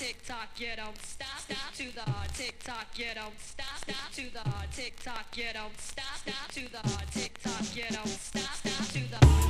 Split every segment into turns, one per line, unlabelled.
tick tock, you don't stop, stop to the tick tock, you don't stop, stop to the tick tock, you don't stop, stop to the tick tock, you don't stop, stop to the tick tock.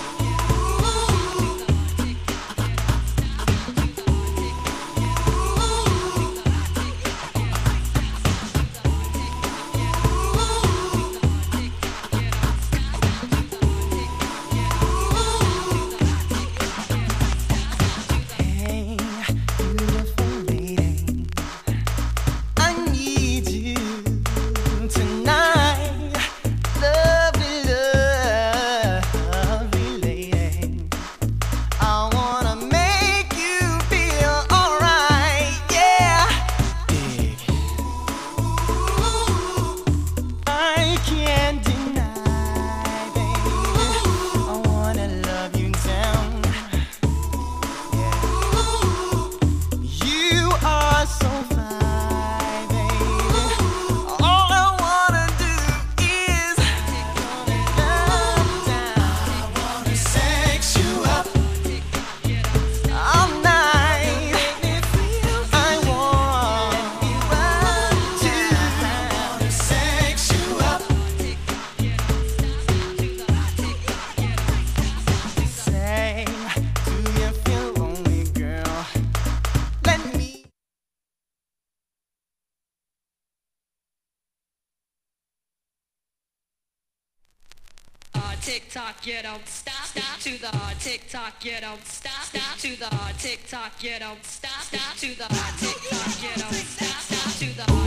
Tick tock, you don't stop, stop to the tick tock, you don't stop, stop to the tick tock, you don't stop, stop to the tick tock, you don't stop, stop to the